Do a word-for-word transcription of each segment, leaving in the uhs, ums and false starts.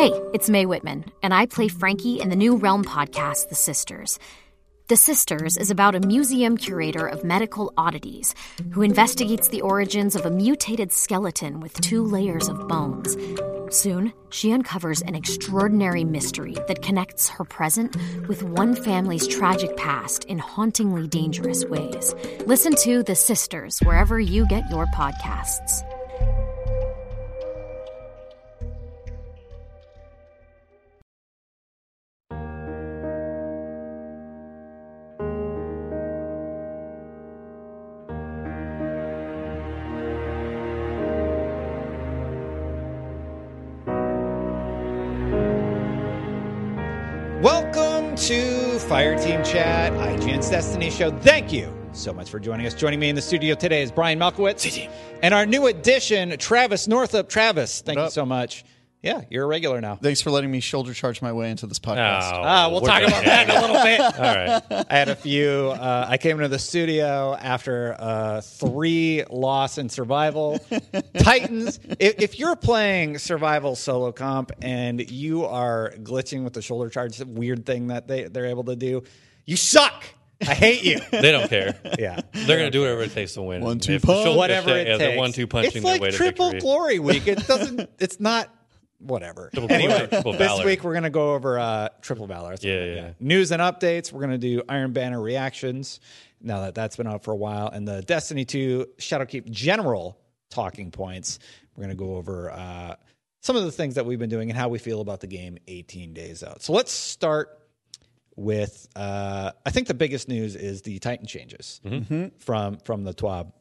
Hey, it's Mae Whitman, and I play Frankie in the new Realm podcast, The Sisters. The Sisters is about a museum curator of medical oddities who investigates the origins of a mutated skeleton with two layers of bones. Soon, she uncovers an extraordinary mystery that connects her present with one family's tragic past in hauntingly dangerous ways. Listen to The Sisters wherever you get your podcasts. Welcome to Fireteam Chat, I G N's Destiny Show. Thank you so much for joining us. Joining me in the studio today is Brian Malkowitz. C-Team. And our new addition, Travis Northup. Travis, thank you so much. Yeah, you're a regular now. Thanks for letting me shoulder charge my way into this podcast. Oh, ah, we'll talk about that in a little bit. All right. I had a few. Uh, I came into the studio after uh, three loss in survival. Titans, if, if you're playing survival solo comp and you are glitching with the shoulder charge, weird thing that they, they're able to do, you suck. I hate you. They don't care. Yeah. They're going to do whatever it takes to win. One, two, If the punch. shoulder- Whatever if they- it if takes. they're one, two punching it's their like way to triple victory. glory week. It doesn't, it's not, whatever. Triple Anyway, glory, triple this valor. week we're going to go over uh, triple valor. That's what Yeah, we're gonna yeah. do. News and updates. We're going to do Iron Banner reactions now that that's been out for a while. And the Destiny two Shadowkeep general talking points. We're going to go over uh, some of the things that we've been doing and how we feel about the game eighteen days out. So let's start with, uh, I think the biggest news is the Titan changes Mm-hmm. from, from the T W A B.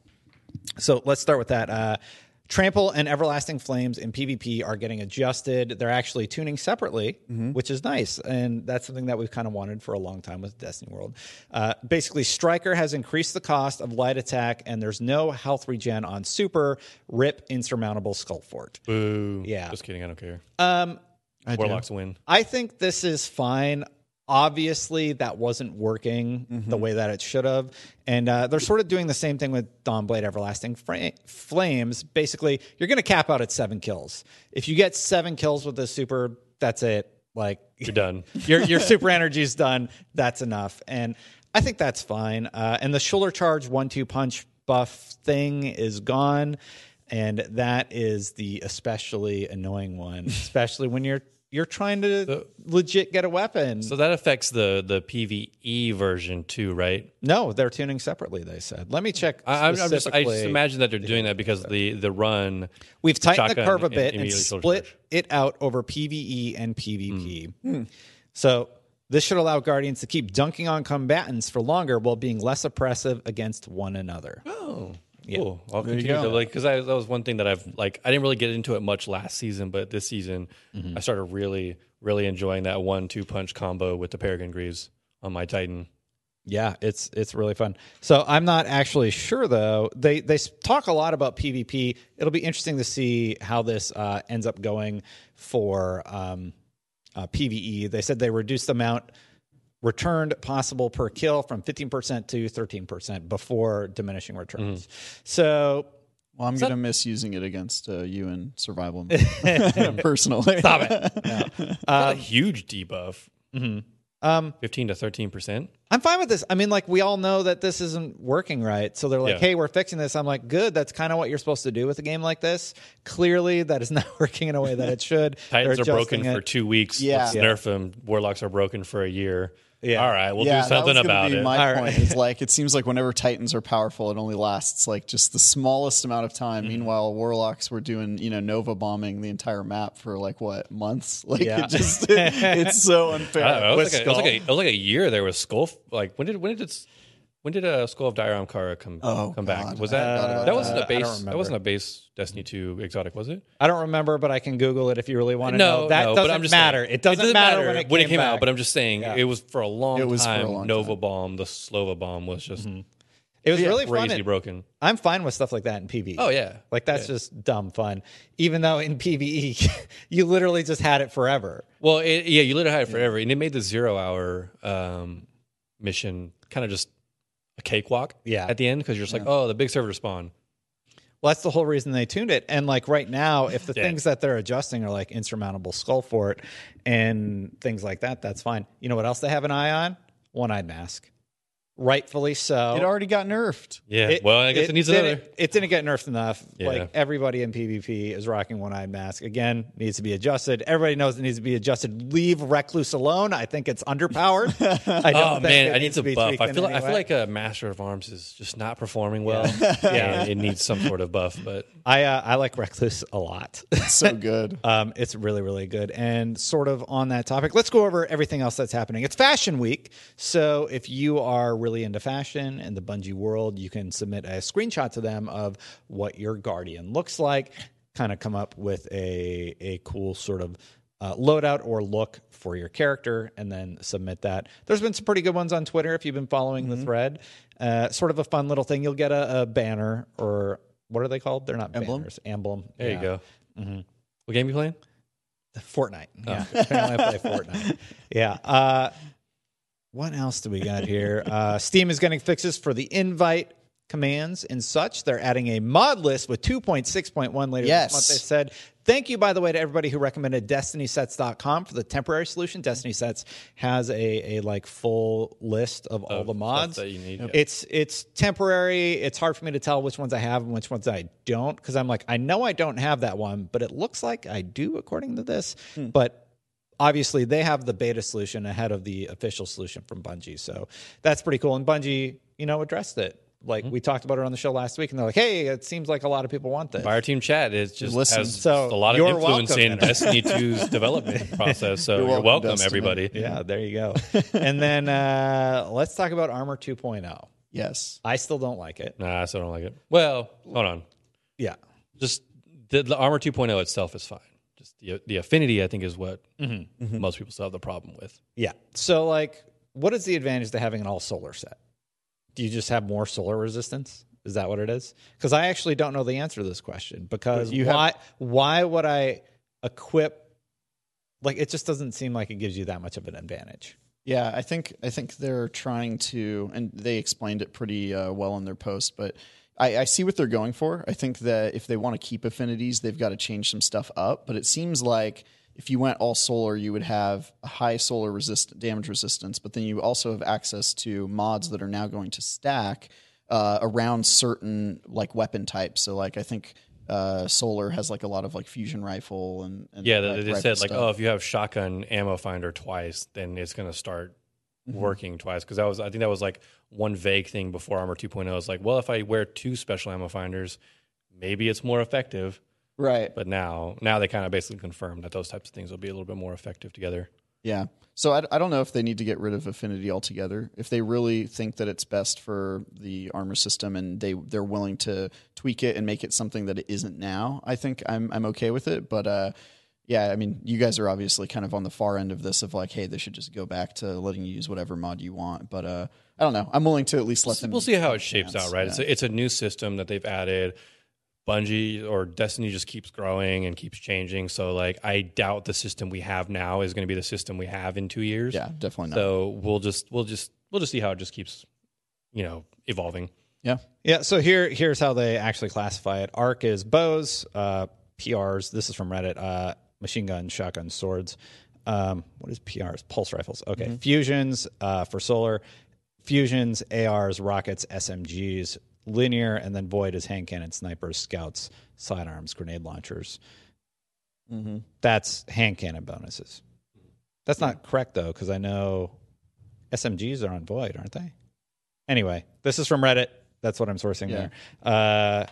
So let's start with that. Uh, Trample and Everlasting Flames in PvP are getting adjusted. They're actually tuning separately, Mm-hmm. which is nice. And that's something that we've kind of wanted for a long time with Destiny World. Uh, basically, Striker has increased the cost of light attack, and there's no health regen on Super. Rip Insurmountable Skull Fort. Boo. Yeah. Just kidding. I don't care. Um, I do. Warlocks win. I think this is fine. Obviously, that wasn't working Mm-hmm. the way that it should have. And uh, they're sort of doing the same thing with Dawnblade Everlasting Fra- Flames. Basically, you're going to cap out at seven kills. If you get seven kills with this super, that's it. Like You're done. your your super energy's done. That's enough. And I think that's fine. Uh, and the shoulder charge one two punch buff thing is gone. And that is the especially annoying one, especially when you're you're trying to So- legit get a weapon. So that affects the the PvE version too, right? No, they're tuning separately, they said. Let me check. I, I'm I'm just, I just specifically. imagine that they're doing that because the the run. We've tightened the shotgun curve a and bit and immediately shoulder split charge. it out over PvE and PvP. Hmm. So this should allow Guardians to keep dunking on combatants for longer while being less oppressive against one another. Oh. Yeah. Cool. I'll There you continue go. to like because that was one thing that I've like I didn't really get into it much last season, but this season Mm-hmm. I started really really enjoying that one two punch combo with the Peregrine Greaves on my Titan. Yeah, it's it's really fun. So I'm not actually sure though. They they s- talk a lot about PvP. It'll be interesting to see how this uh, ends up going for um, uh, PvE. They said they reduced the amount returned possible per kill from fifteen percent to thirteen percent before diminishing returns. So Well, I'm So- going to miss using it against uh, you in survival personally. stop it. No. That's a huge debuff. Um, fifteen to thirteen percent. I'm fine with this. I mean, like, we all know that this isn't working right. So they're like, Yeah. hey, we're fixing this. I'm like, good. That's kind of what you're supposed to do with a game like this. Clearly, that is not working in a way that it should. Titans They're are broken adjusting for it. two weeks. Yeah. Let's Yeah. nerf them. Warlocks are broken for a year. Yeah. All right, we'll yeah, do something that was gonna about be it. My All point right. is like it seems like whenever Titans are powerful, it only lasts like just the smallest amount of time. Mm-hmm. Meanwhile, Warlocks were doing you know Nova bombing the entire map for like what months? Like Yeah. it just it's so unfair. I don't know, it, was With like a, it, was like Skull. a, it was like a year there was Skull. Like when did when did it, when did uh, Skull of Dire Kara come Oh, come back? God. Was I that forgot about that wasn't that. a I don't base? remember. That wasn't a base Destiny two exotic, was it? I don't remember, but I can Google it if you really want to No, know. That no, doesn't but I'm just matter. saying, it, doesn't matter when it came, came back. out. But I'm just saying Yeah. it was for a long It was for a time. long Nova time. Bomb, the Slova Bomb was just It was really fun. crazy and broken. I'm fine with stuff like that in PvE. Oh yeah, Like, that's Yeah. just dumb fun. Even though in PvE, you literally just had it forever. Well, it, yeah, you literally had it forever, and it made the zero hour um, mission kind of just a cakewalk. Yeah. At the end, because you're just like, oh, the big server spawn. Well, that's the whole reason they tuned it. And like right now, if the Yeah. things that they're adjusting are like insurmountable skull fort and things like that, that's fine. You know what else they have an eye on? One-eyed mask. Rightfully so. It already got nerfed. Yeah. It- well, I guess it, needs didn't- another. It didn't get nerfed enough. Yeah. Like everybody in PvP is rocking one-eyed mask. Again, needs to be adjusted. Everybody knows it needs to be adjusted. Leave Recluse alone. I think it's underpowered. I don't Oh think man, it I need needs to be buff. tweaked I in feel like, I any feel way. like a Master of Arms is just not performing well. yeah, it needs some sort of buff. But I uh, I like Recluse a lot. So good. Um, it's really, really good. And sort of on that topic, let's go over everything else that's happening. It's Fashion Week. So if you are really into fashion and the Bungie world, you can submit a screenshot to them of what your Guardian looks like, kind of come up with a, a cool sort of uh, loadout or look for your character, and then submit that. There's been some pretty good ones on Twitter if you've been following the thread. Uh, sort of a fun little thing. You'll get a, a banner, or what are they called? They're not Emblem? banners. Emblem. there Yeah. you go. Mm-hmm. What game you playing? Fortnite. Yeah. Apparently I play Fortnite. Yeah. Uh, what else do we got here? Uh, Steam is getting fixes for the invite commands and such. They're adding a mod list with two point six point one later Yes. this month. They said, thank you, by the way, to everybody who recommended Destiny Sets dot com for the temporary solution. Destiny Sets has a, a like full list of all Of the stuff mods. that you need, yeah. It's it's temporary. It's hard for me to tell which ones I have and which ones I don't, because I'm like, I know I don't have that one, but it looks like I do according to this. But obviously, they have the beta solution ahead of the official solution from Bungie. So that's pretty cool. And Bungie, you know, addressed it. Like we talked about it on the show last week, and they're like, hey, it seems like a lot of people want this. Fire Team Chat is just Listen. has So a lot of you're influence welcome, in Internet. Destiny two's development process. So You're you're welcome, welcome, Destiny. everybody. Yeah, there you go. And then uh, let's talk about Armor two point oh. Yes. I still don't like it. Nah, I still don't like it. Well, hold on. Yeah. Just the, the Armor two point oh itself is fine. Just the the affinity, I think, is what most people still have the problem with. Yeah. So, like, what is the advantage to having an all solar set? Do you just have more solar resistance? Is that what it is? Because I actually don't know the answer to this question. Because You why have- why would I equip? Like, it just doesn't seem like it gives you that much of an advantage. Yeah, I think I think they're trying to, and they explained it pretty uh, well in their post. But I, I see what they're going for. I think that if they want to keep affinities, they've got to change some stuff up. But it seems like if you went all solar, you would have a high solar resist damage resistance, but then you also have access to mods that are now going to stack uh, around certain like weapon types. So like I think uh, solar has like a lot of like fusion rifle and, and Yeah, like, they, they rifle said like, stuff. oh, if you have shotgun ammo finder twice, then it's going to start working twice. Because that was, I think that was like one vague thing before Armor two point oh. It's like, well, if I wear two special ammo finders, maybe it's more effective. right. But now, now they kind of basically confirmed that those types of things will be a little bit more effective together. Yeah. So I, I don't know if they need to get rid of affinity altogether. If they really think that it's best for the armor system and they they're willing to tweak it and make it something that it isn't now, I think I'm I'm okay with it. But uh, yeah, I mean, you guys are obviously kind of on the far end of this of like, hey, they should just go back to letting you use whatever mod you want. But uh, I don't know. I'm willing to at least let them. We'll see how have it a shapes chance. out, right? Yeah. It's, a, it's a new system that they've added. Bungie or Destiny just keeps growing and keeps changing. So, like, I doubt the system we have now is going to be the system we have in two years. Yeah, definitely not. So we'll just we'll just we'll just see how it just keeps, you know, evolving. yeah. Yeah, so here here's how they actually classify it. Arc is bows, uh, P Rs. This is from Reddit. Uh, machine guns, shotguns, swords. Um, what is P Rs? Pulse rifles. Okay, fusions uh, for solar. Fusions, A Rs, rockets, S M Gs. Linear, and then void is hand cannon, snipers, scouts, sidearms, grenade launchers. Mm-hmm. That's hand cannon bonuses. That's not correct, though, because I know S M Gs are on void, aren't they? Anyway, this is from Reddit. That's what I'm sourcing Yeah. there. Uh,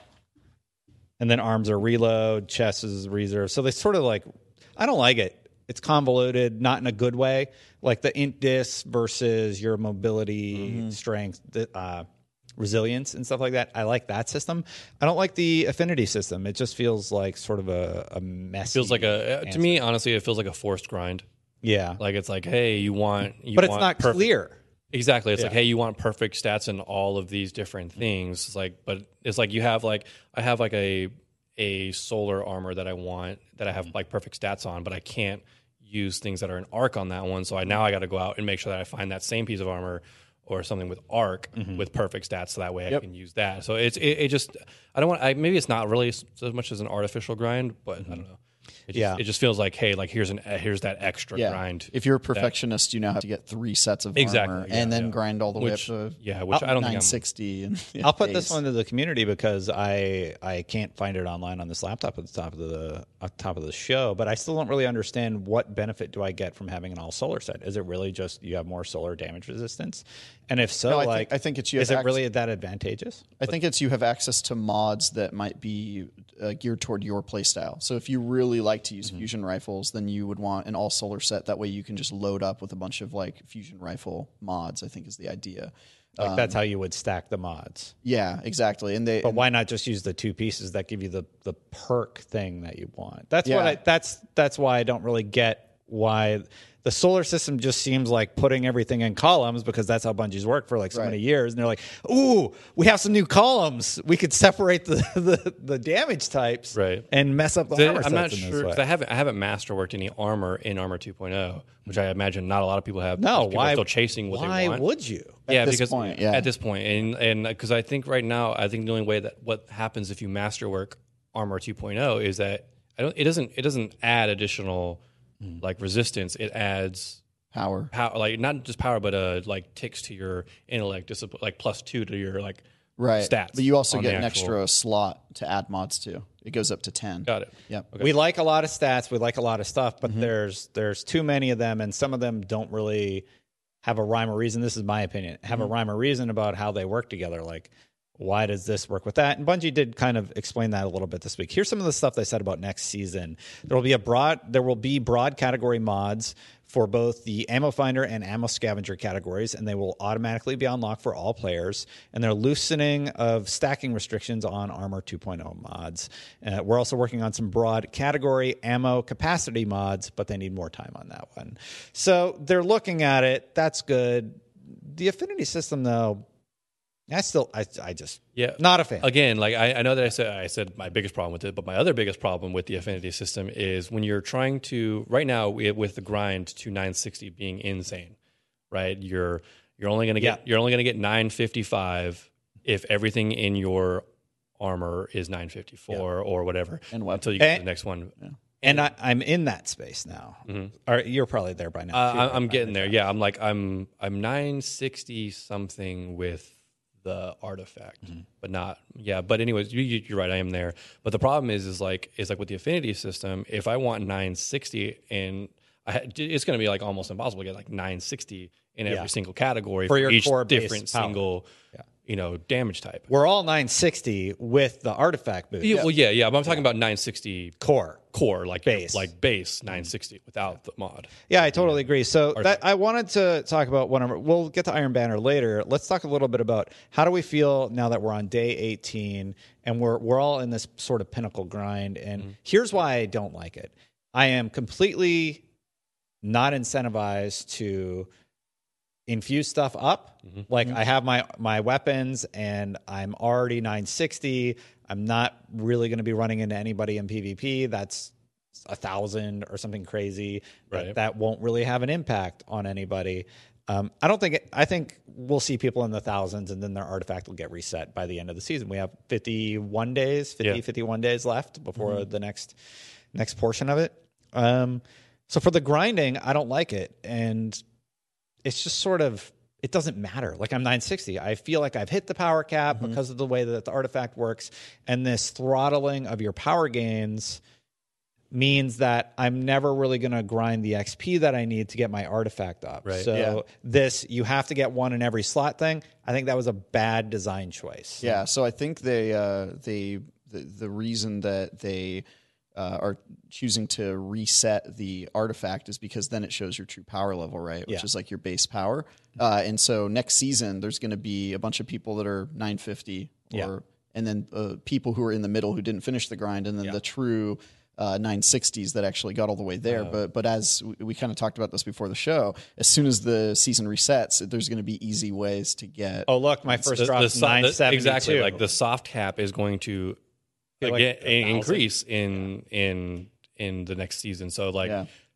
and then arms are reload, chest is reserve. So they sort of like, I don't like it. It's convoluted, not in a good way. Like the int dis versus your mobility, strength, the, uh, resilience and stuff like that. I like that system. I don't like the affinity system. It just feels like sort of a, a messy. Feels like a to answer. me, honestly, it feels like a forced grind. Yeah. Like it's like, hey, you want, you but it's want not perfect- clear. Exactly. It's Yeah. like, hey, you want perfect stats in all of these different things. It's like, but it's like you have like I have like a a solar armor that I want that I have like perfect stats on, but I can't use things that are an arc on that one. So I now I got to go out and make sure that I find that same piece of armor or something with arc Mm-hmm. with perfect stats, so that way Yep. I can use that. So it's it, it just I don't want I, maybe it's not really so much as an artificial grind, but I don't know. It just, Yeah. it just feels like, hey, like here's an uh, here's that extra Yeah. grind. If you're a perfectionist, you now have to get three sets of Exactly, armor yeah, and then yeah. grind all the Which- way up to yeah, which I don't think I'm- nine sixty. And yeah, I'll put this days. one to the community because I I can't find it online on this laptop at the top of the at the top of the show. But I still don't really understand what benefit do I get from having an all solar set. Is it really just you have more solar damage resistance? And if so, No, I think- like I think it's you is have it ac- really that advantageous? I think it's you have access to mods that might be uh, geared toward your playstyle. So if you really like to use Mm-hmm. fusion rifles, then you would want an all solar set. That way you can just load up with a bunch of like fusion rifle mods, I think is the idea. Like that's how you would stack the mods. Yeah, exactly. And they But and- why not just use the two pieces that give you the the perk thing that you want? That's what Yeah. I that's that's why I don't really get why the solar system just seems like putting everything in columns because that's how Bungie's worked for like so Right. many years. And they're like, ooh, we have some new columns. We could separate the the, the damage types Right. and mess up the So armor I'm not sets in sure this because way. I haven't I haven't masterworked any armor in Armor two point oh, which I imagine not a lot of people have. No, because people are why still chasing what why they want. would you? yeah, this because point, yeah. at this point, and and because I think right now, I think the only way that what happens if you masterwork Armor two point oh is that I don't. It doesn't. It doesn't add additional like resistance. It adds power. power, like not just power, but uh, like ticks to your intellect discipline, like plus two to your like Right. stats. But you also on get the an actual- extra slot to add mods to. It goes up to ten. Got it. Yep. We like a lot of stats. We like a lot of stuff, Mm-hmm. but there's there's too many of them, and some of them don't really have a rhyme or reason. This is my opinion. Have Mm-hmm. a rhyme or reason about how they work together. Like, why does this work with that? And Bungie did kind of explain that a little bit this week. Here's some of the stuff they said about next season. There will be a broad there will be broad category mods for both the ammo finder and ammo scavenger categories, and they will automatically be unlocked for all players. And they're loosening of stacking restrictions on Armor two point oh mods. Uh, we're also working on some broad category ammo capacity mods, but they need more time on that one. So they're looking at it. That's good. The affinity system, though, I still, I, I just, Yeah, not a fan. Again, like I, I know that I said I said my biggest problem with it, but my other biggest problem with the affinity system is when you're trying to right now we, with the grind to nine sixty being insane, right? You're you're only gonna get Yeah. you're only gonna get nine fifty-five if everything in your armor is nine fifty-four or whatever, And weapon. until you get to And- the next one. And I, I'm in that space now. Or you're probably there by now. Uh, too, I- right? I'm getting there. Yeah, I'm like I'm I'm nine sixty something with the artifact, but not yeah. But anyways, you, you- you're right. I am there. But the problem is, is like is like with the affinity system. If I want nine sixty, and I had, it's going to be like almost impossible to get like nine sixty in every Yeah. single category For for, your each core base different power. single, you know, damage type. We're all nine sixty with the artifact boost. Yeah, well, yeah, yeah. But I'm talking about nine sixty Core. core, like Base. like base nine sixty without the mod. Yeah, I totally agree. So that I wanted to talk about one of our, we'll get to Iron Banner later. Let's talk a little bit about how do we feel now that we're on day eighteen and we're we're all in this sort of pinnacle grind. And Mm-hmm. here's why I don't like it. I am completely not incentivized to infuse stuff up. Mm-hmm. Like I have my my weapons and I'm already nine sixty. I'm not really going to be running into anybody in PvP. That's a thousand or something crazy. That, Right. that won't really have an impact on anybody. Um, I don't think. It, I think we'll see people in the thousands, and then their artifact will get reset by the end of the season. We have fifty-one days, fifty, Yeah. fifty-one days left before the next next portion of it. Um, so for the grinding, I don't like it, and it's just sort of it doesn't matter. Like I'm nine sixty. I feel like I've hit the power cap because of the way that the artifact works, and this throttling of your power gains means that I'm never really going to grind the X P that I need to get my artifact up. Right. So Yeah. this you have to get one in every slot thing. I think that was a bad design choice. Yeah, so I think they uh, they the, the reason that they uh, are choosing to reset the artifact is because then it shows your true power level, right? Which Yeah. is like your base power. Uh, and so next season, there's going to be a bunch of people that are nine fifty, or Yeah. and then uh, people who are in the middle who didn't finish the grind, and then Yeah. the true. Uh, nine sixties that actually got all the way there, but but as we, we kind of talked about this before the show, as soon as the season resets, there's going to be easy ways to get. Oh look, my first The- drop the is so- the- nine seventy-two. exactly, like the soft cap is going to Feel like again, a thousand. increase in in in the next season. So like Yeah.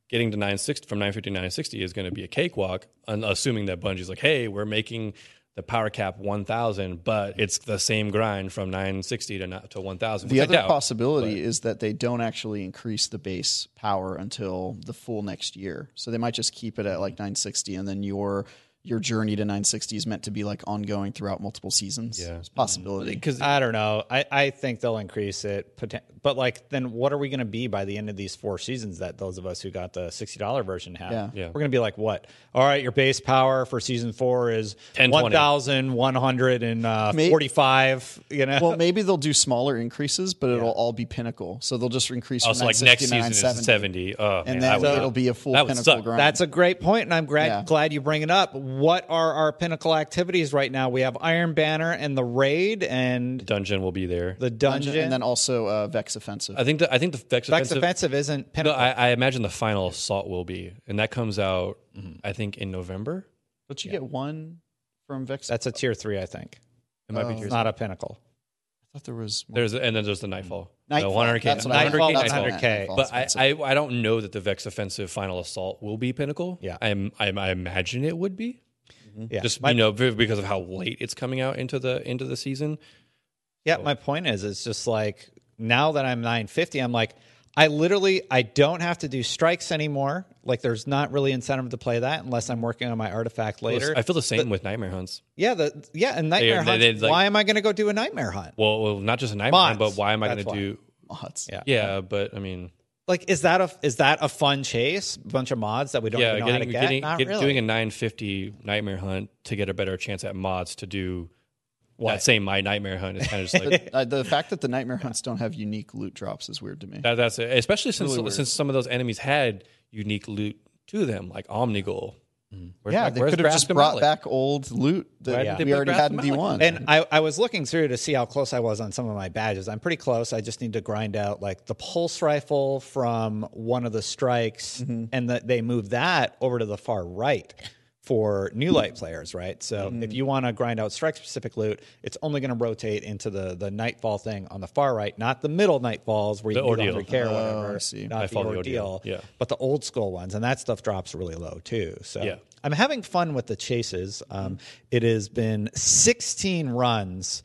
getting to nine sixty from nine fifty to nine sixty is going to be a cakewalk, un- assuming that Bungie's like, hey, we're making the power cap one thousand, but it's the same grind from nine sixty to not, to one thousand. The other doubt, possibility but. is that they don't actually increase the base power until the full next year. So they might just keep it at like nine sixty, and then your your journey to nine sixty is meant to be like ongoing throughout multiple seasons. Yeah, it's a possibility. Because I don't know, I, I think they'll increase it, but like then what are we going to be by the end of these four seasons that those of us who got the sixty dollars version have? Yeah. Yeah. We're going to be like, what? All right, your base power for season four is one thousand one hundred forty-five. You know, well, maybe they'll do smaller increases, but it'll yeah. all be pinnacle. So they'll just increase. Also, like next season is seventy, oh, and man, then it'll be a full pinnacle grind. That's a great point, and I'm glad yeah. glad you bring it up. What are our pinnacle activities right now? We have Iron Banner and the raid, and dungeon will be there. The dungeon, dungeon and then also uh, Vex Offensive. I think the I think the Vex, Vex Offensive, Offensive isn't pinnacle. No, I, I imagine the final assault will be, and that comes out mm-hmm. I think in November. Don't you yeah. get one from Vex? That's a tier three, I think. It might oh. be tier it's not a pinnacle. I thought there was more. There's and then there's the Nightfall. Nightfall. No, one hundred K. That's Nightfall, that's one hundred K. But I, I I don't know that the Vex Offensive final assault will be pinnacle. Yeah, I'm, I I imagine it would be. Mm-hmm. Yeah, just my, you know because of how late it's coming out into the into the season. Yeah, so. My point is, it's just like now that I'm nine fifty, I'm like, I literally I don't have to do strikes anymore. Like, there's not really incentive to play that unless I'm working on my artifact later. I feel the same the, with Nightmare Hunts. Yeah, the yeah, and Nightmare they, Hunts. they, they, like, why am I going to go do a Nightmare Hunt? Well, well not just a Nightmare Mods. Hunt, but why am I going to do mods? Yeah, yeah, but I mean. Like, is that a is that a fun chase? A bunch of mods that we don't yeah, even know getting, how to get? Getting, Not get, really. Doing a nine fifty Nightmare Hunt to get a better chance at mods to do what? That same my Nightmare Hunt is kind of just like... the, uh, the fact that the Nightmare Hunts don't have unique loot drops is weird to me. That, that's it. Especially since really since some of those enemies had unique loot to them, like Omnigul. Mm. Yeah, they could have just brought Malik? back old loot that yeah. we already had in D one. And I, I was looking through to see how close I was on some of my badges. I'm pretty close. I just need to grind out like the pulse rifle from one of the strikes, mm-hmm. and that they moved that over to the far right for New Light players, right? So mm-hmm. if you want to grind out strike-specific loot, it's only going to rotate into the the Nightfall thing on the far right, not the middle Nightfalls where you the can do one hundred K or oh, whatever, I see. not Nightfall, the the ordeal, ordeal. Yeah. but the old school ones, and that stuff drops really low too. So yeah. I'm having fun with the chases. Um, mm-hmm. It has been sixteen runs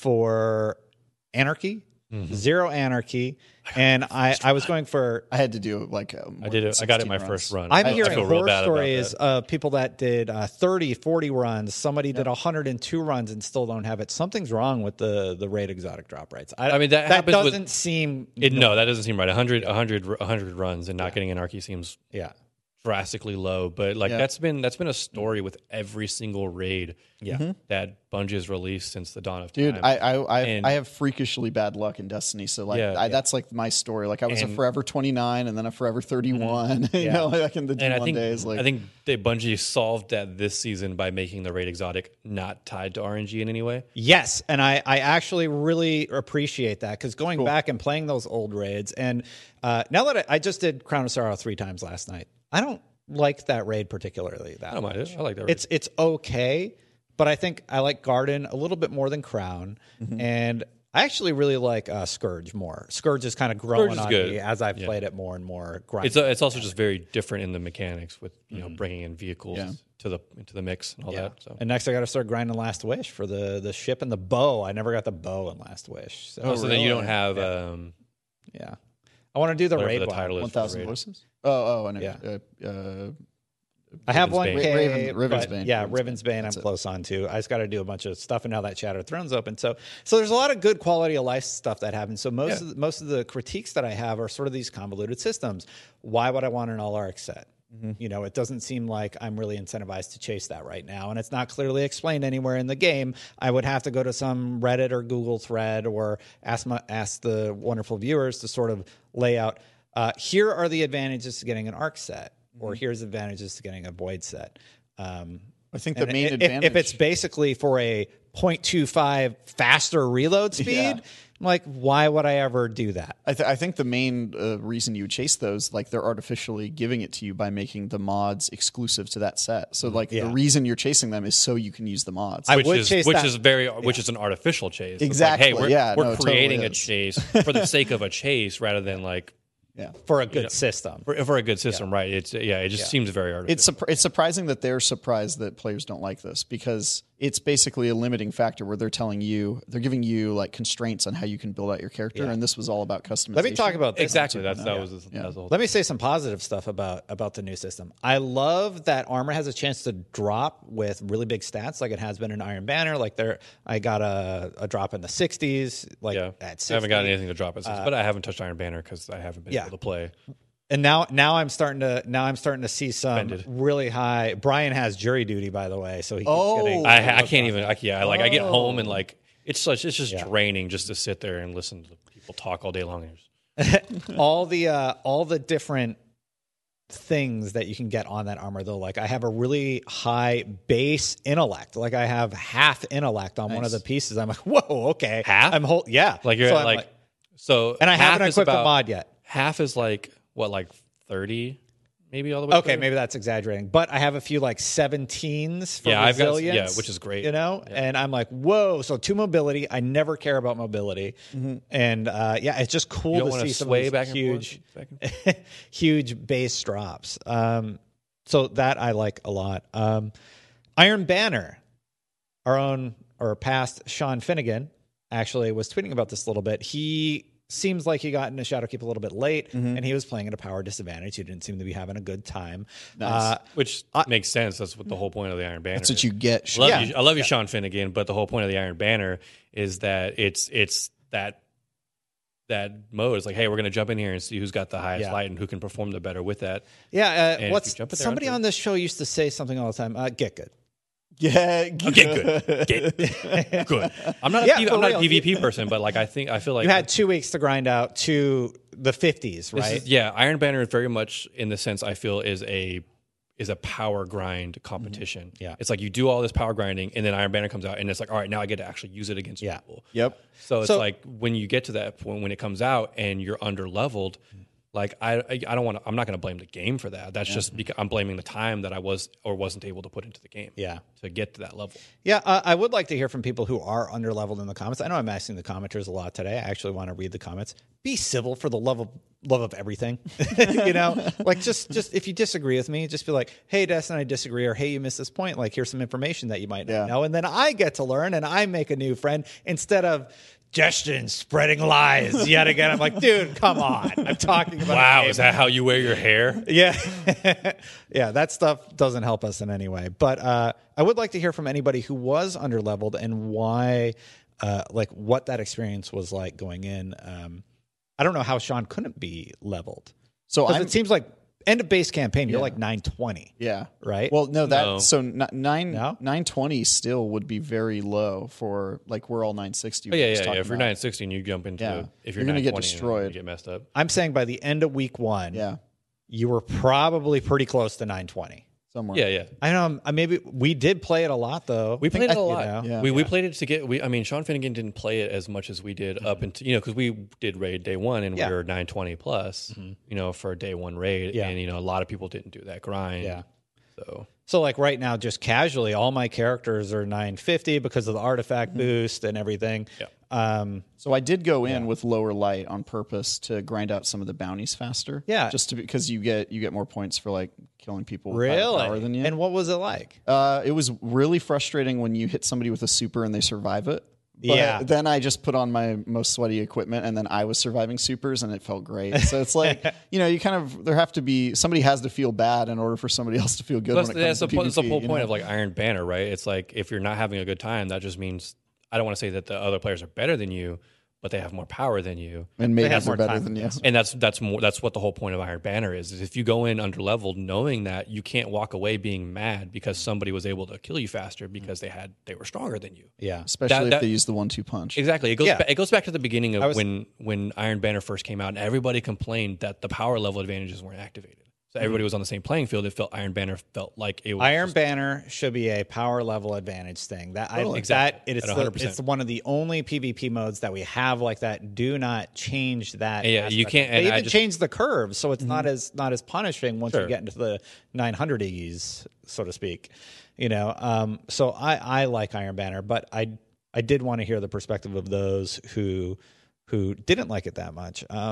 for Anarchy, mm-hmm. zero Anarchy. And I, I was going for. I had to do like. I did it. I got it my runs. first run. I'm I, hearing I horror stories of people that did uh, thirty, forty runs. Somebody yep. did one hundred two runs and still don't have it. Something's wrong with the the raid exotic drop rates. I, I mean, that, that doesn't with, seem. It, no, that doesn't seem right. one hundred, one hundred, one hundred runs and not yeah. getting Anarchy seems yeah. drastically low. But like yeah. that's been that's been a story with every single raid yeah. mm-hmm. that Bungie has released since the dawn of time. Dude, I I I, and, I have freakishly bad luck in Destiny. So like yeah, I, yeah. that's like my story. Like I was and, a forever twenty-nine and then a forever thirty-one. Mm-hmm. you yeah. know, like in the D one and I think, days. Like I think that Bungie solved that this season by making the raid exotic not tied to R N G in any way. Yes, and I, I actually really appreciate that because going cool. back and playing those old raids, and uh, now that I, I just did Crown of Sorrow three times last night, I don't like that raid particularly that I don't much. mind it. I like that raid. It's it's okay, but I think I like Garden a little bit more than Crown, mm-hmm. and I actually really like uh, Scourge more. Scourge is kind of growing on good. me as I've yeah. played it more and more. It's a, it's also just very different in the mechanics with you know mm-hmm. bringing in vehicles yeah. to the into the mix and all yeah. that. So. And next I got to start grinding Last Wish for the the ship and the bow. I never got the bow in Last Wish. So, oh, so really? Then you don't have. Yeah. Um, yeah. I want to do the raid the one. title one thousand voices? Oh, oh, and yeah. Uh, uh, I have one K, Raven, Riven's but, Bane. yeah, Riven's Riven's Bane. I'm That's close on too. I just got to do a bunch of stuff, and now that Shattered Throne's open, so so there's a lot of good quality of life stuff that happens. So most yeah. of the, most of the critiques that I have are sort of these convoluted systems. Why would I want an all arc set? Mm-hmm. You know, it doesn't seem like I'm really incentivized to chase that right now, and it's not clearly explained anywhere in the game. I would have to go to some Reddit or Google thread or ask my ask the wonderful viewers to sort of lay out. Uh, here are the advantages to getting an arc set. Or here's advantages to getting a void set. Um, I think the main if, advantage, if it's basically for a point two five faster reload speed, yeah. I'm like, why would I ever do that? I, th- I think the main uh, reason you would chase those, like they're artificially giving it to you by making the mods exclusive to that set. So like yeah. the reason you're chasing them is so you can use the mods. I which would is chase which that. is very Yeah. which is an artificial chase. Exactly. It's like, hey, we're, Yeah, we're no, it creating totally a is. chase for the sake of a chase rather than like Yeah. for a good Yeah. system. For, for a good system, right? It's yeah, it just Yeah. seems very artificial. It's surp- it's surprising that they're surprised that players don't like this because it's basically a limiting factor where they're telling you they're giving you like constraints on how you can build out your character, Yeah. and this was all about customization. Let me talk about this. exactly that's that was that Yeah. was the whole Let me say some positive stuff about about the new system. I love that armor has a chance to drop with really big stats, like it has been in Iron Banner. Like there, I got a, a drop in the sixties. Like yeah. at sixty. I haven't got anything to drop it since, but I haven't touched Iron Banner because I haven't been yeah. able to play. And now, now I'm starting to now I'm starting to see some Bended. really high. Brian has jury duty, by the way, so he keeps Oh. getting. I, I can't even. I, yeah, like I get home Oh. and like it's such. It's just Yeah. draining just to sit there and listen to people talk all day long. all the uh, all the different things that you can get on that armor, though. Like I have a really high base intellect. Like I have half intellect on one of the Nice. pieces. I'm like, whoa, okay, Half? I'm whole, yeah. Like you're So at I'm like, so, and I half haven't is equipped the about- mod yet. Half is like what, like thirty, maybe all the way. Okay, through? maybe that's exaggerating, but I have a few like seventeens for Yeah, I've got- resilience, yeah, which is great. you know. And I'm like, whoa! So two mobility. I never care about mobility, and uh, yeah, it's just cool You don't to want see to some sway of back these and huge, forth. Back and forth. huge base drops. Um, so that I like a lot. Um, Iron Banner, our own or past Sean Finnegan, actually was tweeting about this a little bit. He seems like he got into Shadowkeep a little bit late, Mm-hmm. and he was playing at a power disadvantage. He didn't seem to be having a good time. Nice. Uh, Which makes sense. That's what the whole point of the Iron Banner. That's what is. you get. I love Yeah. you, I love you, Sean Finnegan. But the whole point of the Iron Banner is that it's it's that that mode. It's like, hey, we're going to jump in here and see who's got the highest Yeah. light and who can perform the better with that. Yeah, And uh, if what's you jump in there somebody after- on this show used to say something all the time. Uh, get good. Yeah. Okay, good, Get good. I'm not a Yeah, P- for I'm not real. a PvP person, but like I think I feel like You had two weeks to grind out to the fifties, this right? is- yeah, Iron Banner is very much in the sense I feel is a is a power grind competition. Mm-hmm. Yeah. It's like you do all this power grinding and then Iron Banner comes out and it's like, all right, now I get to actually use it against Yeah. people. Yep. So it's So- like when you get to that point when it comes out and you're under leveled, like I I I don't want to I'm not going to blame the game for that. That's just because I'm blaming the time that I was or wasn't able to put into the game. Yeah. To get to that level. Yeah, uh, I would like to hear from people who are under leveled in the comments. I know I'm asking the commenters a lot today. I actually want to read the comments. Be civil for the love of love of everything. You know, like just just if you disagree with me, just be like, "Hey, Destin, I disagree," or "Hey, you missed this point." Like, here's some information that you might not Yeah. know, and then I get to learn and I make a new friend instead of Justin spreading lies yet again. I'm like, dude, come on. I'm talking about. a Wow, game. is that how you wear your hair? Yeah. Yeah, that stuff doesn't help us in any way. But uh, I would like to hear from anybody who was underleveled and why, uh, like, what that experience was like going in. Um, I don't know how Sean couldn't be leveled. So Because I'm it seems like end of base campaign, you're Yeah. like nine twenty. Yeah. Right? Well, no, that No. so n- nine No? nine twenty still would be very low for like we're all nine sixty. Oh, we yeah, were yeah, just yeah. talking If you're about. nine sixty and you jump into Yeah. if You're you're, gonna get 920, destroyed. you get messed up. I'm saying by the end of week one, Yeah, you were probably pretty close to nine twenty. somewhere. Yeah, yeah. I know. I maybe we did play it a lot though. We played it a You lot. know? Yeah. We we played it to get. We I mean, Sean Finnegan didn't play it as much as we did up until you know because we did raid day one and Yeah. we were nine twenty plus. You know, for a day one raid, Yeah. and you know a lot of people didn't do that grind. Yeah. So So like right now, just casually, all my characters are nine fifty because of the artifact boost and everything. Yeah. Um, So I did go in with lower light on purpose to grind out some of the bounties faster. Yeah. just to because you get you get more points for like killing people with higher power really? than you. And what was it like? Uh, it was really frustrating when you hit somebody with a super and they survive it. But Yeah. then I just put on my most sweaty equipment and then I was surviving supers and it felt great. So it's like, you know, you kind of, there have to be, somebody has to feel bad in order for somebody else to feel good. that's, when it that's, comes the, to po- that's the PvP, whole you point know? of like Iron Banner, right? It's like if you're not having a good time, that just means I don't want to say that the other players are better than you, but they have more power than you. And maybe have they're more better time than you. And that's that's more that's what the whole point of Iron Banner is. Is if you go in under leveled, knowing that you can't walk away being mad because somebody was able to kill you faster because they had they were stronger than you. Yeah. Especially That- if that- they use the one two punch. Exactly. It goes Yeah. ba- it goes back to the beginning of was- when when Iron Banner first came out, and everybody complained that the power level advantages weren't activated. So everybody was on the same playing field. It felt Iron Banner felt like it was Iron just- Banner should be a power level advantage thing. That I Totally. that Exactly. it is At the, one hundred percent. it's one of the only PvP modes that we have like that. Do not change that. Yeah, you aspect. can't- They and even I just- changed the curve, so it's not as not as punishing once you Sure. get into the nine hundreds, so to speak. You know, um, so I I like Iron Banner, but I I did want to hear the perspective of those who who didn't like it that much. Um,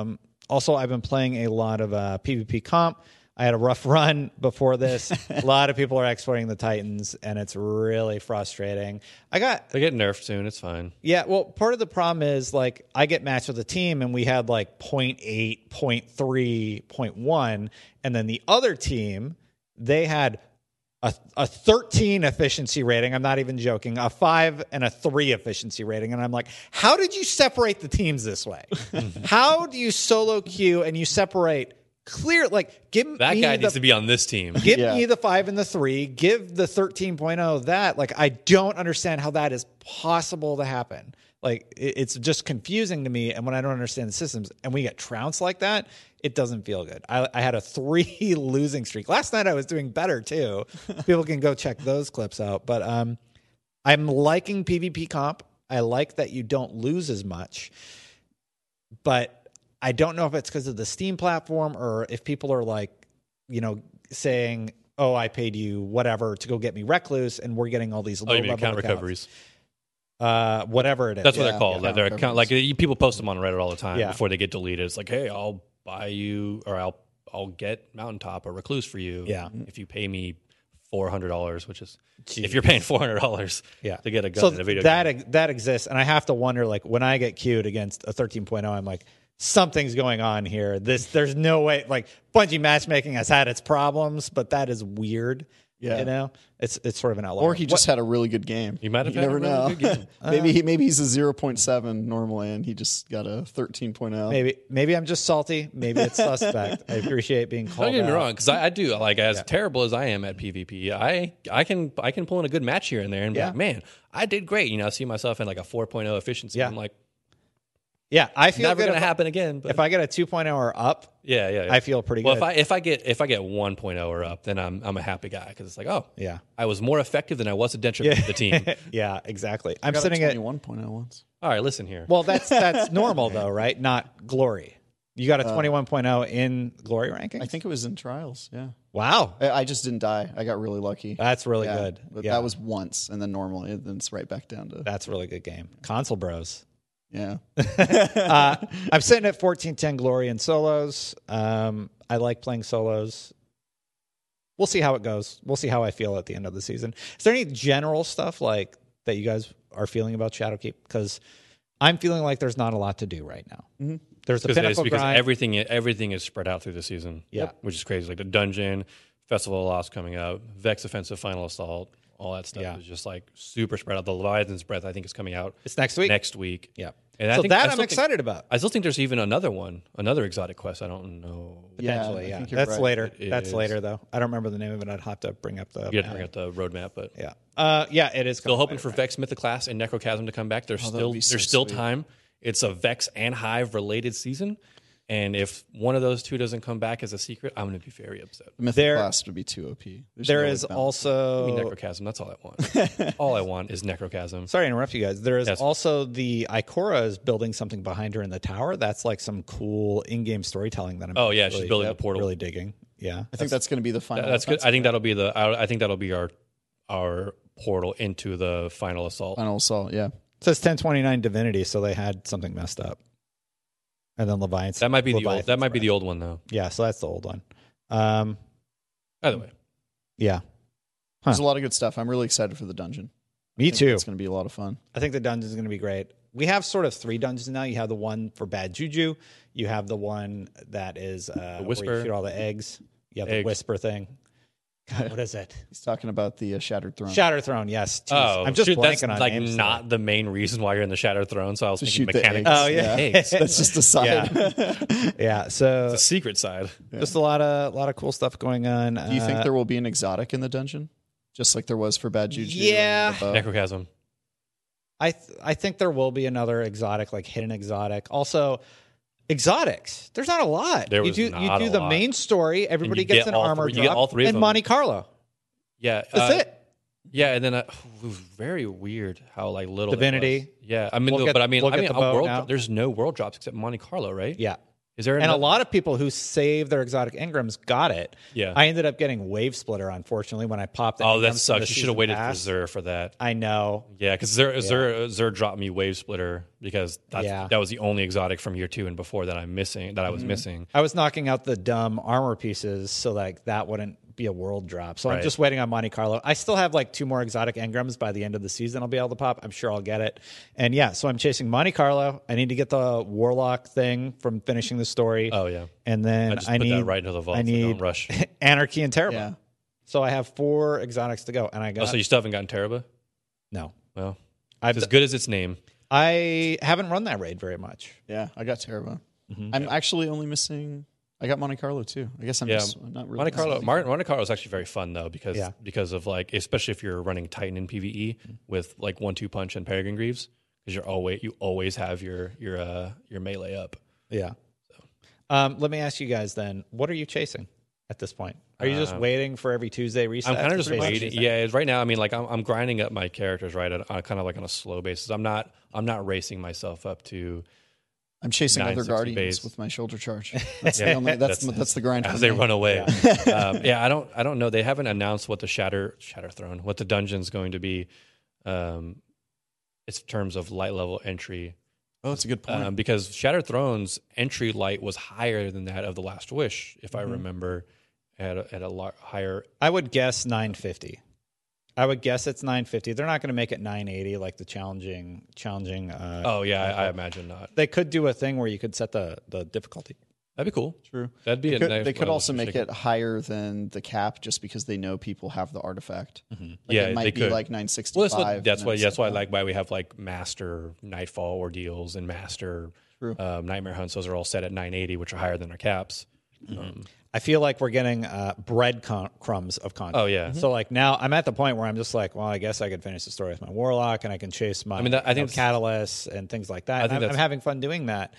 Also, I've been playing a lot of uh, PvP comp. I had a rough run before this. A lot of people are exporting the Titans, and it's really frustrating. I got They get nerfed soon. It's fine. yeah. Well, part of the problem is like I get matched with a team, and we had like zero point eight, zero point three, zero point one, and then the other team they had a, a thirteen efficiency rating. I'm not even joking. A five and a three efficiency rating, and I'm like, how did you separate the teams this way? How do you solo queue and you separate? Clear, like, give That me guy the, needs to be on this team. give Yeah. me the five and the three. Give the thirteen point oh that. Like, I don't understand how that is possible to happen. Like, it, it's just confusing to me. And when I don't understand the systems, and we get trounced like that, it doesn't feel good. I, I had a three losing streak last night. I was doing better too. People can go check those clips out. But um, I'm liking PvP comp. I like that you don't lose as much, but I don't know if it's because of the Steam platform or if people are like, you know, saying, oh, I paid you whatever to go get me Recluse and we're getting all these Oh, low you mean level account accounts. recoveries? Uh, whatever it is. That's what Yeah, they're called. yeah, Like, they're account account, like people post them on Reddit all the time Yeah. before they get deleted. It's like, hey, I'll buy you or I'll I'll get Mountaintop or Recluse for you. Yeah. if you pay me four hundred dollars, which is Jeez. if you're paying four hundred dollars Yeah. to get a gun So in a video that game. ex- that exists, and I have to wonder, like, when I get queued against a thirteen point oh, I'm like, something's going on here. This there's no way. Like, Bungie matchmaking has had its problems, but that is weird. Yeah. You know, it's it's sort of an outlier. Or he just had a really good game. He might have You had a never really know. good game. maybe he, maybe he's a zero point seven normally, and he just got a thirteen point oh. maybe maybe I'm just salty. Maybe it's suspect. I appreciate being called Don't get me out. wrong, because I, I do like as terrible as I am at PvP, I I can I can pull in a good match here and there and be Yeah. like, man, I did great. You know, I see myself in like a four point oh efficiency. Yeah. I'm like, Yeah, I feel never good gonna if, happen again. But if I get a two point oh or up. yeah, yeah, yeah. I feel pretty well, good. if I if I get if I get one point oh or up, then I'm I'm a happy guy because it's like, oh, Yeah. I was more effective than I was a detriment to the team. Yeah, exactly. I'm got a sitting at twenty-one point oh once. All right, listen here. well, that's that's normal though, right? Not glory. You got a twenty-one point oh in glory ranking. I think it was in trials. Yeah, Wow, I, I just didn't die. I got really lucky. that's really Yeah, good. But Yeah, that was once, and then normally, then it's right back down to that's a really good game. Console Bros. yeah. uh, I'm sitting at fourteen ten glory in solos. Um, I like playing solos. We'll see how it goes. We'll see how I feel at the end of the season. Is there any general stuff like that you guys are feeling about Shadowkeep? Because I'm feeling like there's not a lot to do right now. Mm-hmm. There's the because pinnacle because grind. everything everything is spread out through the season. Yeah. which is crazy. Like the dungeon, Festival of Lost coming out, Vex Offensive Final Assault, all that stuff Yeah. is just like super spread out. The Leviathan's Breath, I think, is coming out it's next week. next week. Yeah. And I so think- I that I'm still think- excited about. I still think there's even another one, another exotic quest. I don't know. Potentially, I yeah. think you're That's right. later. It That's is. later, though. I don't remember the name of it. I'd have to bring up the. You have to bring up the roadmap, but Yeah. Uh, yeah, it is. still coming hoping later, for right? Vex Mythoclast and Necrochasm to come back. There's Oh, that still would be so there's still sweet. time. It's a Vex and Hive related season, and if one of those two doesn't come back as a secret, I'm going to be very upset. The Mythic There- Blast would be too O P. There's There no way is to balance it. I also. mean, Necrochasm. That's all I want. all I want is Necrochasm. Sorry to interrupt you guys. There is Yes. also the Ikora is building something behind her in the tower. That's like some cool in-game storytelling that I'm. Oh, yeah, she's really, building the portal. Really digging. Yeah. I think that's going to be the final. That's good. offensive. I think that'll be the. I, I think that'll be our our portal into the final assault. Final assault. Yeah. It says ten twenty-nine Divinity, so they had something messed up. And then Leviathan. That might be the old. Leviathan's That might be Breath. the old one though. Yeah, so that's the old one. Um, Either way, yeah. There's a lot of good stuff. I'm really excited for the dungeon. Me I think too. It's going to be a lot of fun. I think the dungeon is going to be great. We have sort of three dungeons now. You have the one for bad juju. You have the one that is uh, where you whisper. shoot all the eggs. You have the Egg. whisper thing. God, what is it? He's talking about the uh, Shattered Throne. Shatter Throne. Yes. Jeez. oh, I'm just shoot, blanking that's on like names. not the main reason why you're in the Shattered Throne. So I was To thinking shoot the mechanics. eggs. Oh yeah. Eggs. That's just a side. Yeah. yeah. So The secret side. just a lot of a lot of cool stuff going on. Do you think there will be an exotic in the dungeon? Just like there was for Bad Juju? and Yeah. the bow? Necrochasm. I th- I think there will be another exotic, like hidden exotic. Also, exotics. There's not a lot. There you was do not you a do the lot. main story. Everybody you gets get an all armor three- you drop. get all three of and them. Monte Carlo. Yeah, That's uh, it. Yeah, and then uh, it was very weird how like little that Divinity. was. Yeah, I mean, We'll no, get- but I mean, we'll I get mean, the a bow world now. dro- there's no world drops except Monte Carlo, right? Yeah. Is there and a another- lot of people who save their exotic Engrams got it. Yeah. I ended up getting Wave Splitter, unfortunately, when I popped the Oh, that Engrams from sucks. the You should season have waited pass. for Zur for that. I know. Yeah, because Zur, Zur, Zur dropped me Wave Splitter because that's, Yeah. that was the only exotic from year two and before that I'm missing. That I was missing. I was knocking out the dumb armor pieces so like that wouldn't be a world drop. So I'm Right. just waiting on Monte Carlo. I still have like two more exotic Engrams by the end of the season I'll be able to pop. I'm sure I'll get it. And yeah, so I'm chasing Monte Carlo. I need to get the Warlock thing from finishing the story. Oh yeah, And then I just I put need that right into the vault. I so need don't rush. Anarchy and Terror. Yeah. So I have four exotics to go, and I got Oh, so you still haven't gotten Teraba? no. Well, I've it's as good as its name. I haven't run that raid very much. Yeah, I got Terrabone. Mm-hmm. I'm actually only missing. I got Monte Carlo too. I guess I'm Yeah, just I'm not really. Monte Carlo. Mar- Monte Carlo is actually very fun though because Yeah. because of like especially if you're running Titan in PvE with like one two punch and Peregrine Greaves because you're always you always have your your uh your melee up. Yeah. Um, let me ask you guys then, what are you chasing at this point? Are you just waiting for every Tuesday reset? I'm kind to of just chase waiting. anything? Yeah, it's right now. I mean, like I'm, I'm grinding up my characters right at uh, kind of like on a slow basis. I'm not I'm not racing myself up to I'm chasing nine other sixty guardians base. with my shoulder charge. That's the only. That's That's- that's, the grind. as for they me. run away. Yeah. um, yeah, I don't I don't know. They haven't announced what the Shatter Shatter Throne, what the dungeon's going to be. Um, it's in terms of light level entry. Oh, that's a good point. Um, because Shattered Throne's entry light was higher than that of the Last Wish, if Mm-hmm. I remember, at a, at a lot higher. I would guess nine fifty. I would guess it's nine fifty. They're not going to make it nine eighty like the challenging challenging. Uh, Oh yeah, I, I imagine not. They could do a thing where you could set the, the difficulty. That'd be cool. True. That'd be They a could, nice they could level also to make shake it higher than the cap just because they know people have the artifact. Like Yeah, it might they be could. like nine Well, sixty-five. that's what. That's and why. then That's why. I set like why we have like Master Nightfall ordeals and Master True. um, Nightmare Hunts. Those are all set at nine eighty, which are higher than our caps. Um, I feel like we're getting uh, bread con- crumbs of content. Oh, yeah. So like now I'm at the point where I'm just like, well, I guess I could finish the story with my Warlock and I can chase my I mean, that- I you know, think Catalyst and things like that. I think And I'm, I'm that's- having fun doing that.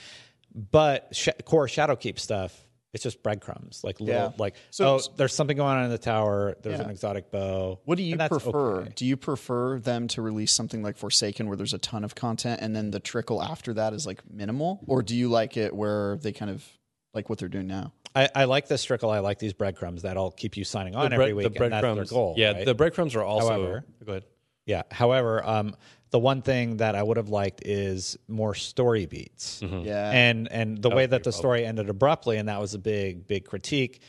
But sh- core Shadowkeep stuff, it's just breadcrumbs. Like little, Yeah. like So- oh, there's something going on in the tower. There's Yeah. an exotic bow. What do you and that's prefer? okay. Do you prefer them to release something like Forsaken where there's a ton of content and then the trickle after that is like minimal? Or do you like it where they kind of like what they're doing now? I, I like this trickle. I like these breadcrumbs that'll keep you signing on the every bread- week. the and that's their breadcrumbs. goal. Yeah, right? the breadcrumbs are also. However- go ahead. Yeah. However, um, the one thing that I would have liked is more story beats. Yeah. And and the way was that pretty the story ended abruptly, and that was a big big critique.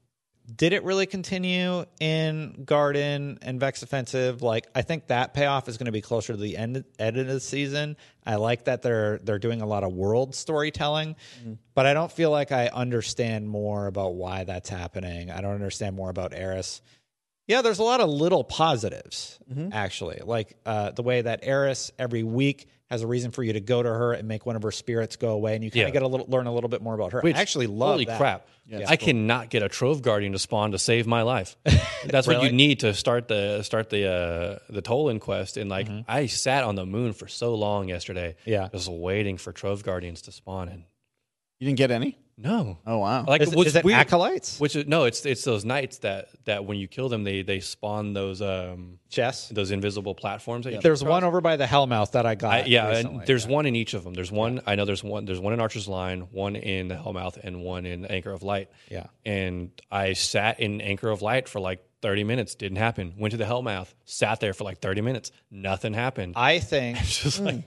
Did it really continue in Garden and Vex Offensive? Like, I think that payoff is going to be closer to the end, end of the season. I like that they're they're doing a lot of world storytelling, but I don't feel like I understand more about why that's happening. I don't understand more about Eris. Yeah, there's a lot of little positives, actually. Like uh, the way that Eris every week has a reason for you to go to her and make one of her spirits go away, and you kind of Yeah. get a little learn a little bit more about her. Which, I actually love holy that. crap! Yeah, I cannot get a Trove Guardian to spawn to save my life. That's what Really? you need to start the start the uh, the Tolan quest. And like I sat on the moon for so long yesterday, Yeah. just waiting for Trove Guardians to spawn. And You didn't get any? no, Oh wow. like Is, what's is it weird- acolytes? Which is no, it's it's those knights that that when you kill them, they they spawn those um Chess? those invisible platforms. That you There's can one cross. over by the Hellmouth that I got. I, yeah, recently. and there's one in each of them. There's one. I know there's one. There's one in Archer's Line, one in the Hellmouth, and one in Anchor of Light. Yeah. And I sat in Anchor of Light for like thirty minutes. Didn't happen. Went to the Hellmouth. Sat there for like thirty minutes. Nothing happened. I think It's just like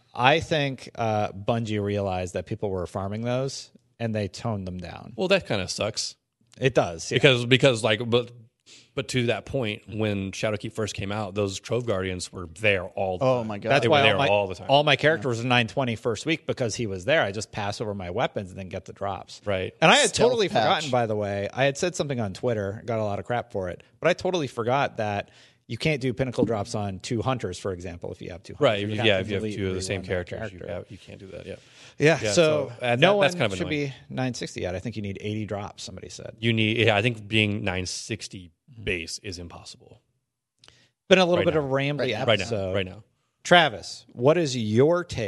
I think uh, Bungie realized that people were farming those and they toned them down. well, that kind of sucks It does. Yeah. because because like but. But to that point, when Shadowkeep first came out, those Trove Guardians were there all the Oh time. my god. That's They why were there all my, all the time. all my characters were nine twenty first week because he was there. I just pass over my weapons and then get the drops. Right. And I had Stealth totally patch. forgotten, by the way. I had said something on Twitter, got a lot of crap for it, but I totally forgot that you can't do pinnacle drops on two hunters, for example, if you have two hunters. Right. You If, have yeah. to If you have delete two of the same rerun that characters, you, character. have, you can't do that. Yeah. Yeah, Yeah, so, so, uh, that- no that's one kind of should annoying. be nine sixty yet. I think you need eighty drops, somebody said. You need. Yeah. I think being nine sixty base is impossible. Been a little Right bit now. of a rambly Right now. Right episode. now. Right now. Travis, what is your take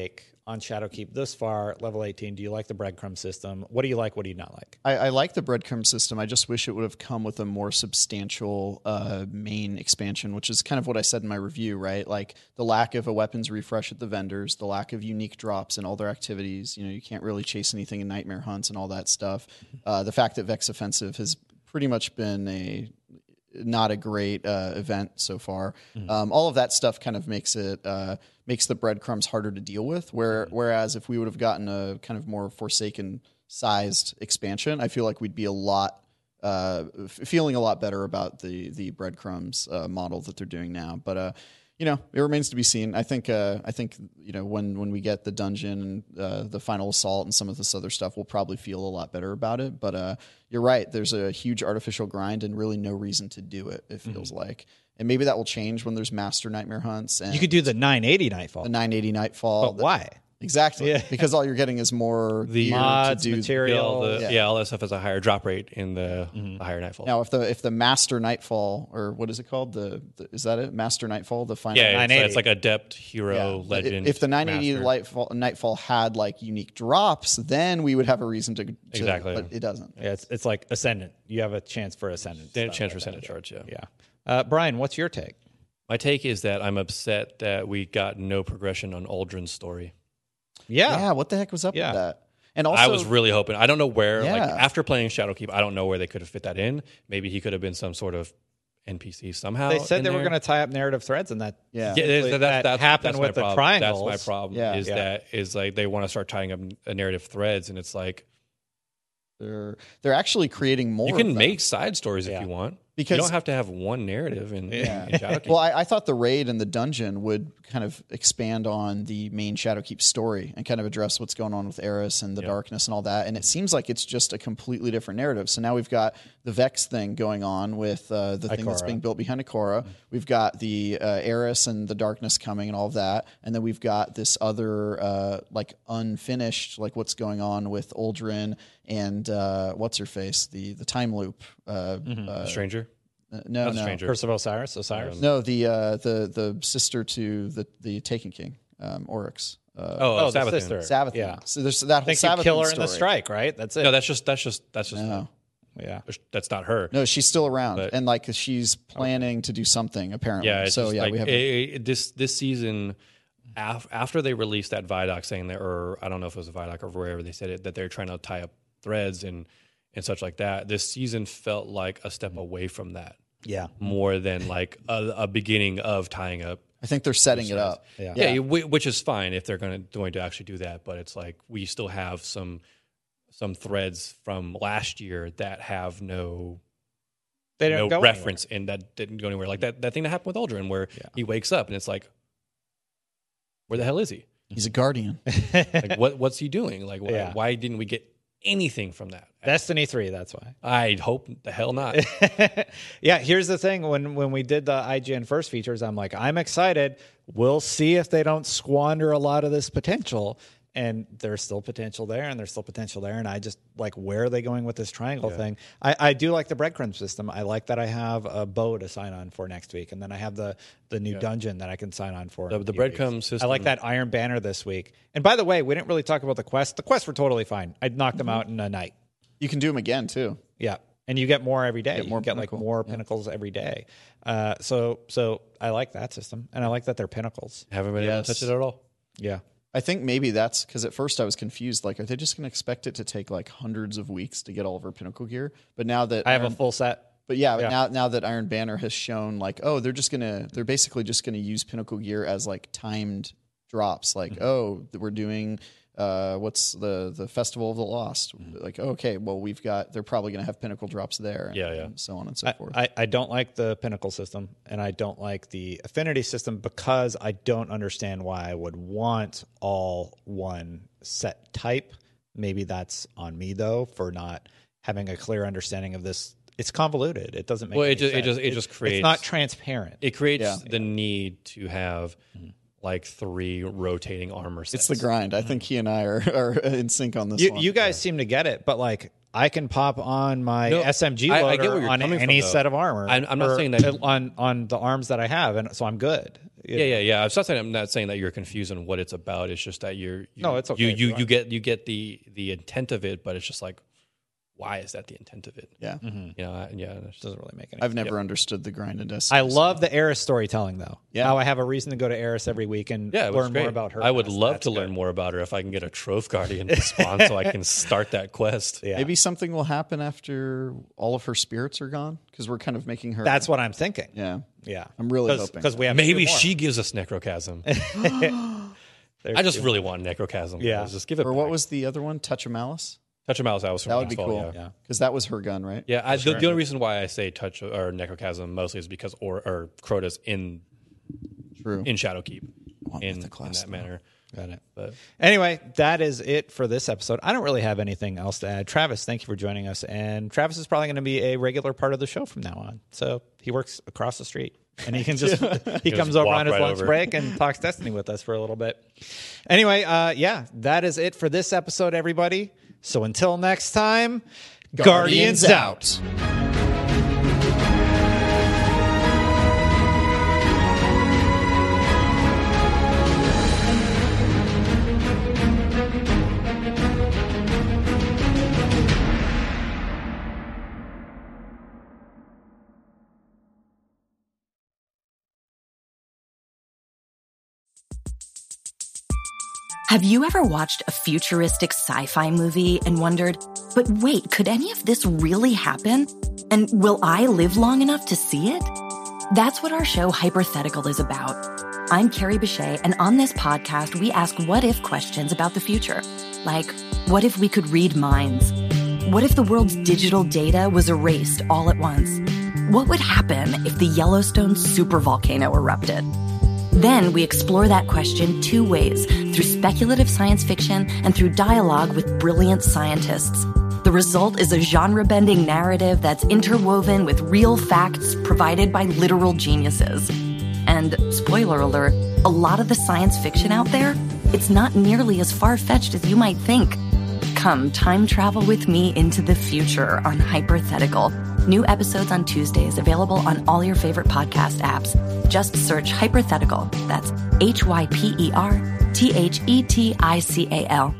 on Shadowkeep this far, level eighteen? Do you like the breadcrumb system? What do you like? What do you not like? I, I like the breadcrumb system. I just wish it would have come with a more substantial uh, main expansion, which is kind of what I said in my review, right? Like the lack of a weapons refresh at the vendors, the lack of unique drops in all their activities. You know, you can't really chase anything in nightmare hunts and all that stuff. Uh, the fact that Vex Offensive has pretty much been a not a great uh, event so far. Mm-hmm. Um, all of that stuff kind of makes it uh, makes the breadcrumbs harder to deal with. Where mm-hmm. whereas if we would have gotten a kind of more Forsaken sized expansion, I feel like we'd be a lot uh, f- feeling a lot better about the the breadcrumbs uh, model that they're doing now. But uh, you know, it remains to be seen. I think uh, I think you know when when we get the dungeon and uh, the final assault and some of this other stuff, we'll probably feel a lot better about it. But uh, you're right. There's a huge artificial grind and really no reason to do it. It feels mm-hmm. like, and maybe that will change when there's master nightmare hunts. And you could do the nine eighty Nightfall. The nine eighty Nightfall. But why? Exactly. Yeah. Because all you're getting is more the gear mods, to do material. The, yeah. Yeah. yeah, all that stuff has a higher drop rate in the, Mm-hmm. the higher Nightfall. Now, if the if the Master Nightfall, or what is it called? The, the is that it? Master Nightfall, the final. yeah, it's, nine eighty. it's like Adept, Hero, Yeah. Legend. If the nine eighty Master. Nightfall, Nightfall had like unique drops, then we would have a reason to, to Exactly. But it doesn't. Yeah, it's it's like Ascendant. You have a chance for Ascendant. They had a stuff chance like for that. Senate charge, yeah. Yeah. Uh, Brian, what's your take? My take is that I'm upset that we got no progression on Aldrin's story. Yeah. Yeah. What the heck was up Yeah. with that? And also, I was really hoping. I don't know where. Like Yeah. after playing Shadowkeep, I don't know where they could have fit that in. Maybe he could have been some sort of N P C somehow. They said in they were there. going to tie up narrative threads, and that Yeah. Yeah, that, that, that that's, happened that's with my the problem. triangles. That's my problem. Yeah. Is Yeah. that is like they want to start tying up a narrative threads, and it's like they're they're actually creating more. you can of them. make side stories Yeah. if you want. Because- you don't have to have one narrative in, Yeah. in Shadowkeep. Well, I, I thought the raid and the dungeon would kind of expand on the main Shadowkeep story and kind of address what's going on with Eris and the Yeah. darkness and all that. And it seems like it's just a completely different narrative. So now we've got the Vex thing going on with uh, the thing that's Ikora. being built behind Ikora. We've got the uh, Eris and the darkness coming and all of that. And then we've got this other uh, like unfinished, like what's going on with Uldren and uh, what's her face, the the time loop. Uh, uh, Stranger. uh, no, Not no. Stranger. Curse of Osiris. Osiris. No, the uh, the the sister to the the Taken King, um, Oryx. Uh, Oh, Oh, oh the Savathun. sister. Savathun. Yeah. So there's that I whole think you Savathun kill her story. in the strike, right? That's it. No, that's just that's just that's just No, yeah. that's not her. no, she's still around, But- and like she's planning to do something apparently. Yeah, it's so just yeah, like we have. it- it- this this season af, after they released that Vidoc saying that, or I don't know if it was a Vidoc or wherever they said it, that they're trying to tie up threads and and such like that. This season felt like a step away from that, Yeah. more than like a, a beginning of tying up. I think they're setting it up. Yeah. Yeah, you- whi- which is fine if they're going to going to actually do that. But it's like we still have some some threads from last year that have no They no don't go reference and that didn't go anywhere. Like that that thing that happened with Uldren where he wakes up and it's like, where the hell is he? He's a guardian. Like what what's he doing? Like why, Yeah. why didn't we get anything from that? Destiny three. That's why. I hope the hell not. Yeah, here's the thing. When when we did the I G N first features, I'm like, I'm excited. We'll see if they don't squander a lot of this potential. And there's still potential there, and there's still potential there. And I just like, where are they going with this triangle thing? I, I do like the breadcrumb system. I like that I have a bow to sign on for next week, and then I have the the new dungeon that I can sign on for. The- in a the few breadcrumb weeks. system- I like that Iron Banner this week. And by the way, we didn't really talk about the quests. The quests were totally fine. I knocked them out in a night. You can do them again too. Yeah, and you get more every day. Get you more get like pinnacle. more pinnacles every day. Uh, so so I like that system, and I like that they're pinnacles. Haven't been able Yes. to touch it at all. Yeah, I think maybe that's because at first I was confused. Like, are they just going to expect it to take like hundreds of weeks to get all of our pinnacle gear? But now that I have Iron- a full set. But yeah, but Yeah. now now that Iron Banner has shown like, oh, they're just gonna they're basically just gonna use pinnacle gear as like timed drops. Like, Mm-hmm. oh, we're doing uh, what's the the Festival of the Lost? Mm-hmm. Like, okay, well we've got they're probably gonna have pinnacle drops there. And, Yeah, yeah. and so on and so I, forth. I, I don't like the pinnacle system, and I don't like the affinity system because I don't understand why I would want all one set type. Maybe that's on me though for not having a clear understanding of this. It's convoluted. It doesn't make Well, any it just- it sense. just- it just creates- It's not transparent. It creates Yeah. the need to have like three rotating armor sets. it's the grind. I think he and I are, are in sync on this You, one. you guys seem to get it, but like I can pop on my No, S M G I- I loader get where you're on coming from, any though. set of armor. I'm- I'm not or saying that- on on the arms that I have, and so I'm good. Yeah, yeah, yeah. I'm not saying I'm not saying that you're confused on what it's about. It's just that you're you, No, it's okay You if you you, are. you get you get the the intent of it, but it's just like, why is that the intent of it? Yeah. You know, I, yeah. It's just, Doesn't really make any I've never understood the grind and I love the Eris storytelling, though. Yeah. Now I have a reason to go to Eris every week and yeah, it was learn great. more about her. I would past. love That's to good. learn more about her if I can get a Trove Guardian to spawn so I can start that quest. Yeah. Maybe something will happen after all of her spirits are gone because we're kind of making her. That's what I'm thinking. yeah. Yeah. I'm really Cause, hoping. Because we have Maybe two more. she gives us Necrochasm. There's I just two. really want Necrochasm. Yeah. guys. Just give it. Or what back. was the other one? Touch of Malice. Touch of Malice? That was from That would be last fall, cool. Yeah. Because that was her gun, right? Yeah, I, the, the only reason why I say touch or Necrochasm mostly is because or or Crota's in True. in Shadowkeep want in, in Mythic class, that though. manner. Got it. But Anyway, that is it for this episode. I don't really have anything else to add. Travis, thank you for joining us. And Travis is probably going to be a regular part of the show from now on. So he works across the street. And he can just he comes just over walk on his right lunch over. break and talks Destiny with us for a little bit. Anyway, uh, yeah, that is it for this episode, everybody. So until next time, Guardians, out. Have you ever watched a futuristic sci-fi movie and wondered, but wait, could any of this really happen? And will I live long enough to see it? That's what our show Hypothetical is about. I'm Carrie Bechet, and on this podcast, we ask what-if questions about the future. Like, what if we could read minds? What if the world's digital data was erased all at once? What would happen if the Yellowstone supervolcano erupted? Then we explore that question two ways, through speculative science fiction and through dialogue with brilliant scientists. The result is a genre-bending narrative that's interwoven with real facts provided by literal geniuses. And, spoiler alert, a lot of the science fiction out there, it's not nearly as far-fetched as you might think. Come time travel with me into the future on Hypothetical. New episodes on Tuesdays, available on all your favorite podcast apps. Just search Hypothetical. That's H Y P E R T H E T I C A L.